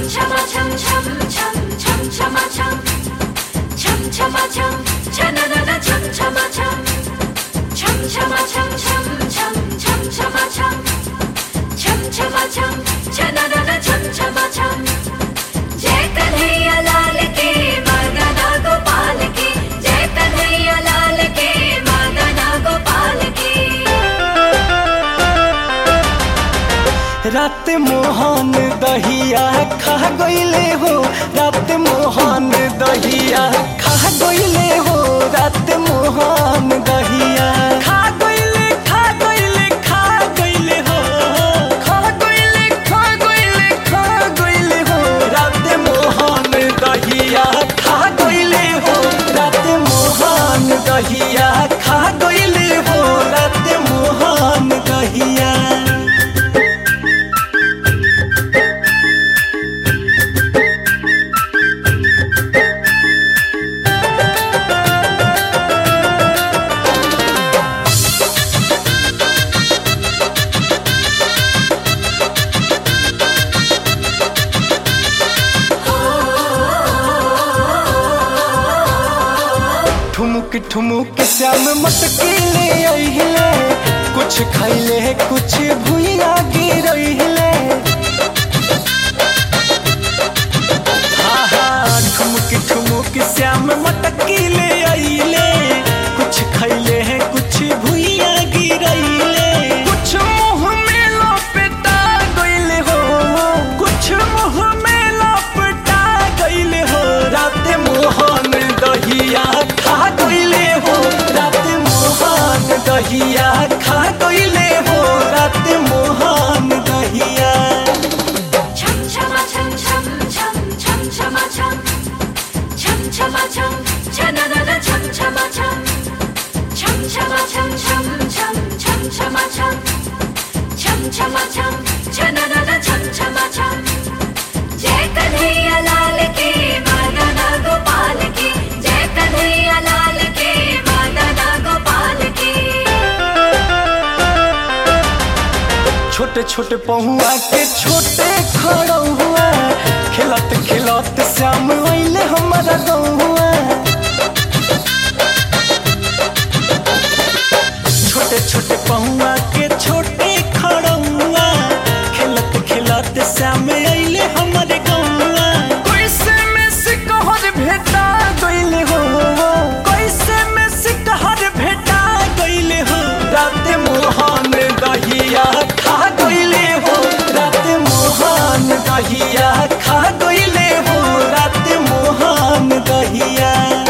रात मोहन दहिया खा गईले हो, रात मोहन दहिया खा गईले हो, रात मोहन दहिया खा गईले खा गईले खा गईले हो, खा गईले खा गईले खा गईले हो, रात मोहन दहिया खा गईले हो, रात मोहन दहिया खा गईले हो, रात मोहन दहिया। ठुमुक ठुमुक श्याम मटकीले अइले, कुछ खैले कुछ भुइया गिरइले। ठुमुक ठुमुक श्याम मटकीले अइले, कुछ खैले कुछ भुइया गिरइले। कुछ मुँह में लपेटा गइले हो, कुछ मुँह में लपेटा गइले हो, रात मोहन दहिया खा गइले हो, रात मोहन दहिया खा गइले हो, रात मोहन दहिया। छम छमा छम छम छम छम छमा छम छम छमा छम छननन छम छमा छम छम छमा छम छम छम छम छमा छम छम छमा छम छननन छम छमा छम। जय कन्हैया लाल की मदना गोपाल की, जय कन्हैया लाल की मदना गोपाल की। छोटे छोटे पहुआ के छोटे खड़ौआ, खिलत खिलत श्याम अइले हमारा गौआ। छोटे छोटे पहुआ के छोटे खड़ौआ, खिलत खिलत श्याम अइले हमारे गौआ। कैसे में सिकहर भेटा गइले हो, कैसे में सिकहर भेटा गइले हो, रात मोहन दहिया खा गइले हो, रात मोहन दहिया खा गइले हो, रात मोहन दहिया।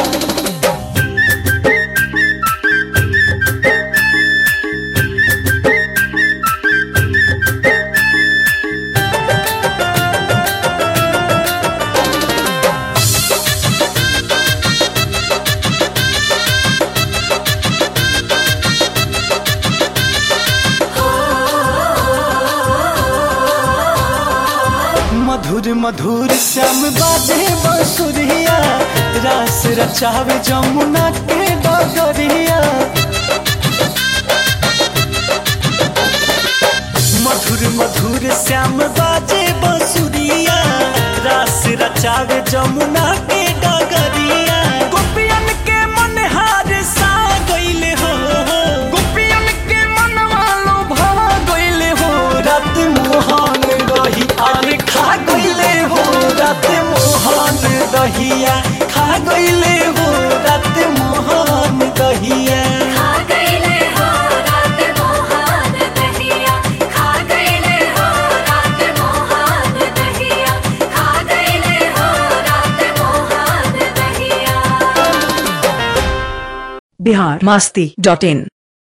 मधुर मधुर श्याम बाजे बंसुरिया, रास रचावे जमुना के डगरिया। मधुर मधुर श्याम बाजे बंसुरिया, रास रचावे जमुना के डगरिया। गोपियन के मन हार सा गइले हो, गोपियन के मनवा लोभा गइले हो, रात मोहन दहिया खा गइले हो, रात मोहन दहिया खा गइले हो, रात मोहन दहिया। खा गइले हो रात मोहन दहिया, खा गइले हो रात मोहन दहिया, खा गइले हो रात मोहन दहिया। biharmasti.in